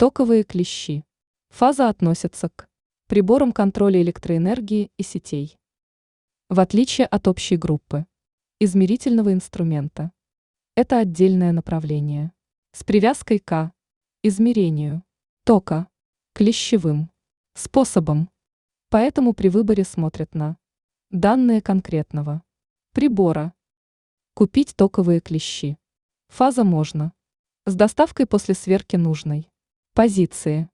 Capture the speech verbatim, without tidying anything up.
Токовые клещи. Фаза относится к приборам контроля электроэнергии и сетей. В отличие от общей группы измерительного инструмента, это отдельное направление с привязкой к измерению тока клещевым способом. Поэтому при выборе смотрят на данные конкретного прибора. Купить токовые клещи. Фаза можно с доставкой после сверки нужной позиции.